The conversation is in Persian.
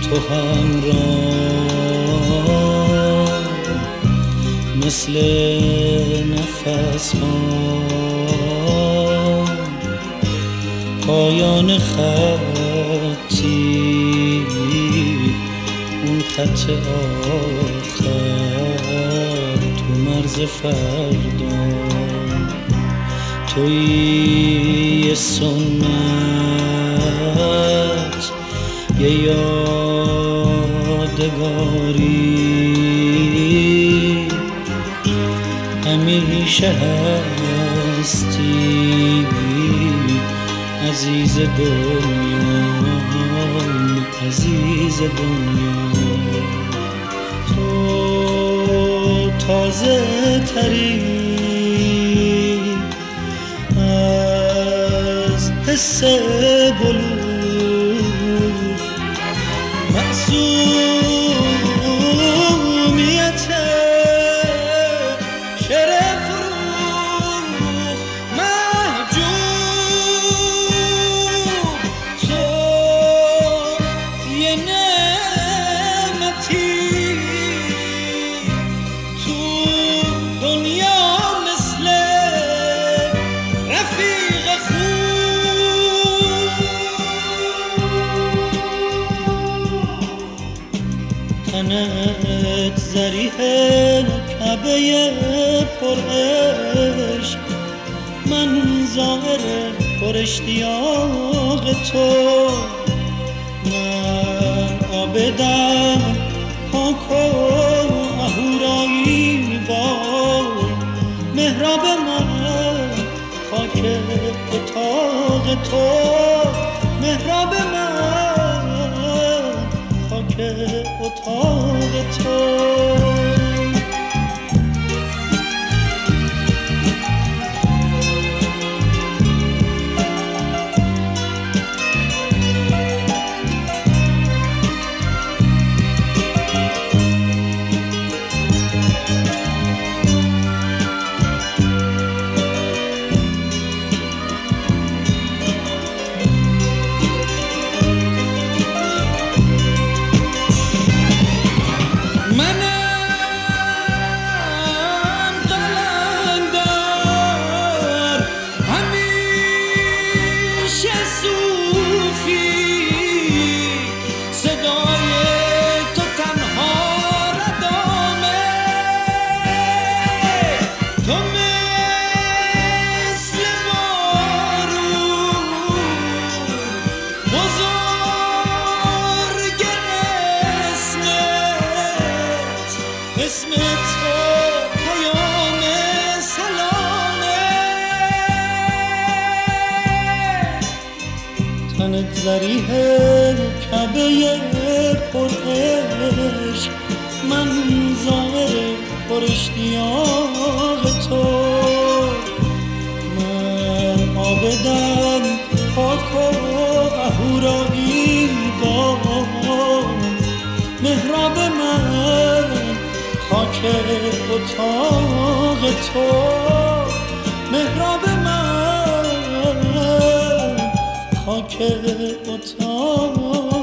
تو همراه مثل نفس ها پایان خطی اون خط آخر تو مرز فردا توی سنت یه یادگاری همیشه هستی عزیز دنیا عزیز دنیا تو تازه تری از حس بلور معصومیت شرف رو محجوب تو یه نعمتی تو دنیا مثل رفیق خوب تنت زریح کعبه پر عشق من ظاهر پر اشتیاق تو من عابدم پاک و اهورایی وای محراب من خاک اتاق تو محراب من خاک اتاق تو اسم تو پیام سلامه تنت زریح کعبه پر عشق من ظاهر پر اشتیاق تو من عابدم پاک و اهورایی وای محراب من خاک اتاق تو محراب من خاک اتاق